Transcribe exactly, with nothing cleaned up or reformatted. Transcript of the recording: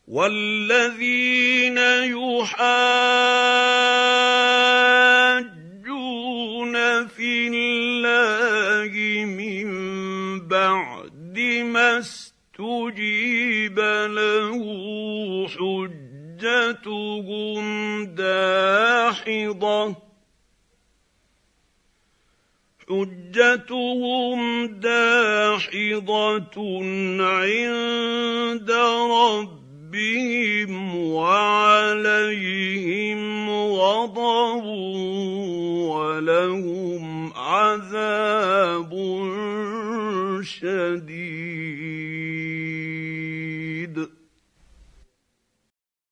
وَالَّذِينَ يُحَاجُّونَ فِي اللَّهِ مِن بَعْدِ مَا اسْتُجِيبَ لَهُ حُجَّتُهُمْ دَاحِضَةٌ حُجَّتُهُمْ دَاحِضَةٌ عِندَ رَبِّهِمْ وَعَلَيْهِمْ غَضَبٌ وَلَهُمْ